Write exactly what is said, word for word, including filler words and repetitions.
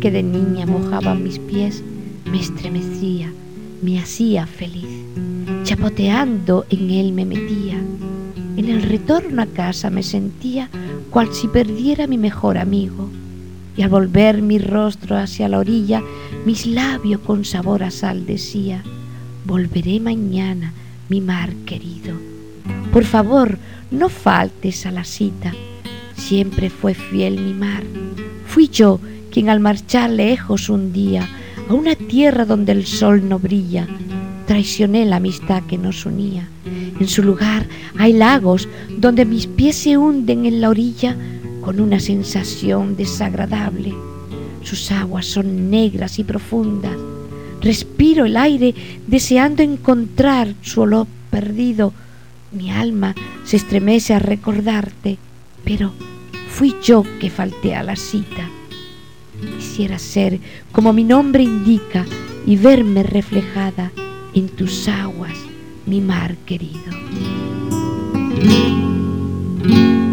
que de niña mojaba mis pies me estremecía, me hacía feliz. Chapoteando en él me metía. En el retorno a casa me sentía cual si perdiera mi mejor amigo. Y al volver mi rostro hacia la orilla, mis labios con sabor a sal decía: volveré mañana, mi mar querido. Por favor, no faltes a la cita. Siempre fue fiel mi mar. Fui yo quien al marchar lejos un día a una tierra donde el sol no brilla, traicioné la amistad que nos unía. En su lugar hay lagos donde mis pies se hunden en la orilla con una sensación desagradable. Sus aguas son negras y profundas. Respiro el aire deseando encontrar su olor perdido. Mi alma se estremece al recordarte, pero fui yo que falté a la cita. Quisiera ser como mi nombre indica y verme reflejada en tus aguas, mi mar querido.